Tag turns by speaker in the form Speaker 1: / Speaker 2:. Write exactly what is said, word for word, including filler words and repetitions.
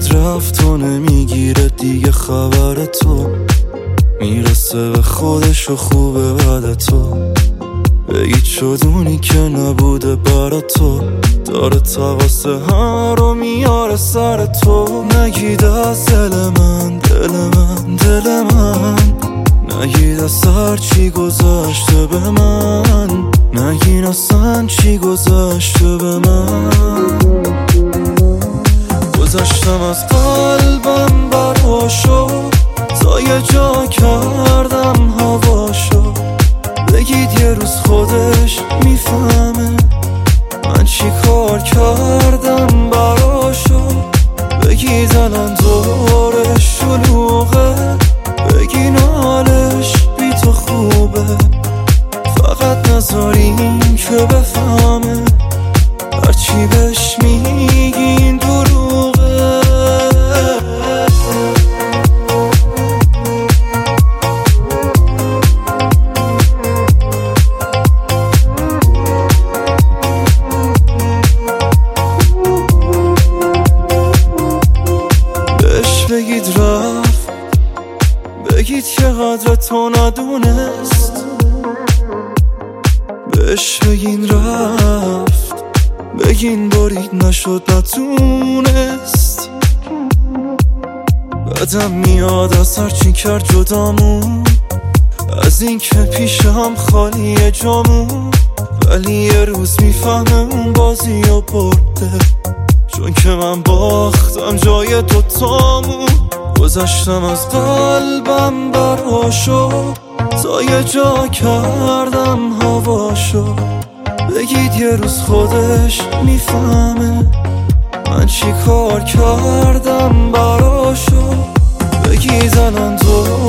Speaker 1: بگید رفت و نمیگیره دیگه خبر تو، میرسه به خودش و خوبه بعد تو. بگید شدونی که نبوده برا تو، داره تقاسه همه رو میاره سر تو. نگید از دل من دل من دل من، نگید از هر چی گذشته به من، نگید اصلا چی گذشته به من. گذشتم از قلبم براشو، تا یه جا کردم هواشو. بگید یه روز خودش میفهمه من چی کار کردم براشو. بگید الان دورش شلوغه، بگین حالش بی تو خوبه، فقط نذارین که بفهمه هرچی بهش میگین دروغه. بهش بگید رفت، بگید که قدر تو ندونست. بهش بگین رفت، بگین برید نشد نتونست. بعدم میاد از هرچی کرد جدامون، از این که پیشم خالیه جامون. ولی یه روز میفهمه اون بازی رو برده، چون که من باختم جای دوتامون. گذشتم از قلبم براشو، تا یه جا کردم هواشو. بگید یه روز خودش میفهمه من چی کار کردم براشو. بگید الان تو